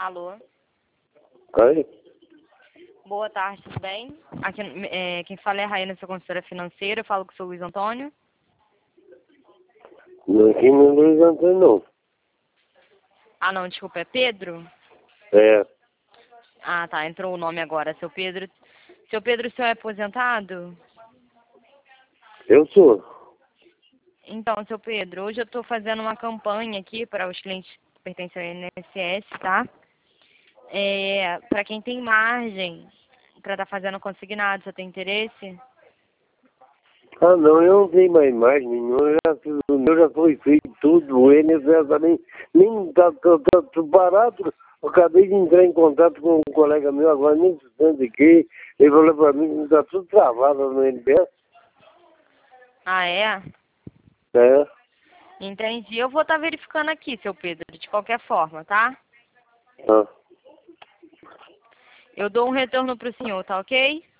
Alô? Oi? Boa tarde, tudo bem? Aqui, quem fala é a Raína, sua consultora financeira. Eu falo com o seu Luiz Antônio. Não, aqui não é Luiz Antônio, não. Ah, não, desculpa, é Pedro? É, Ah, tá, entrou o nome agora, seu Pedro. Seu Pedro, o senhor é aposentado? eu sou. Então, seu Pedro, hoje eu estou fazendo uma campanha aqui para os clientes que pertencem ao INSS, tá? Para quem tem margem para estar fazendo consignado, você tem interesse? Ah, não, eu não tenho mais imagem nenhuma. O meu já foi feito tudo. O INSS também nem tá parado. Eu acabei de entrar em contato com um colega meu agora, nem sei que. Ele falou pra mim que tá tudo travado no INSS. Ah, é? É, Entendi. Eu vou estar verificando aqui, seu Pedro, de qualquer forma, tá? tá. Eu dou um retorno para o senhor, tá ok?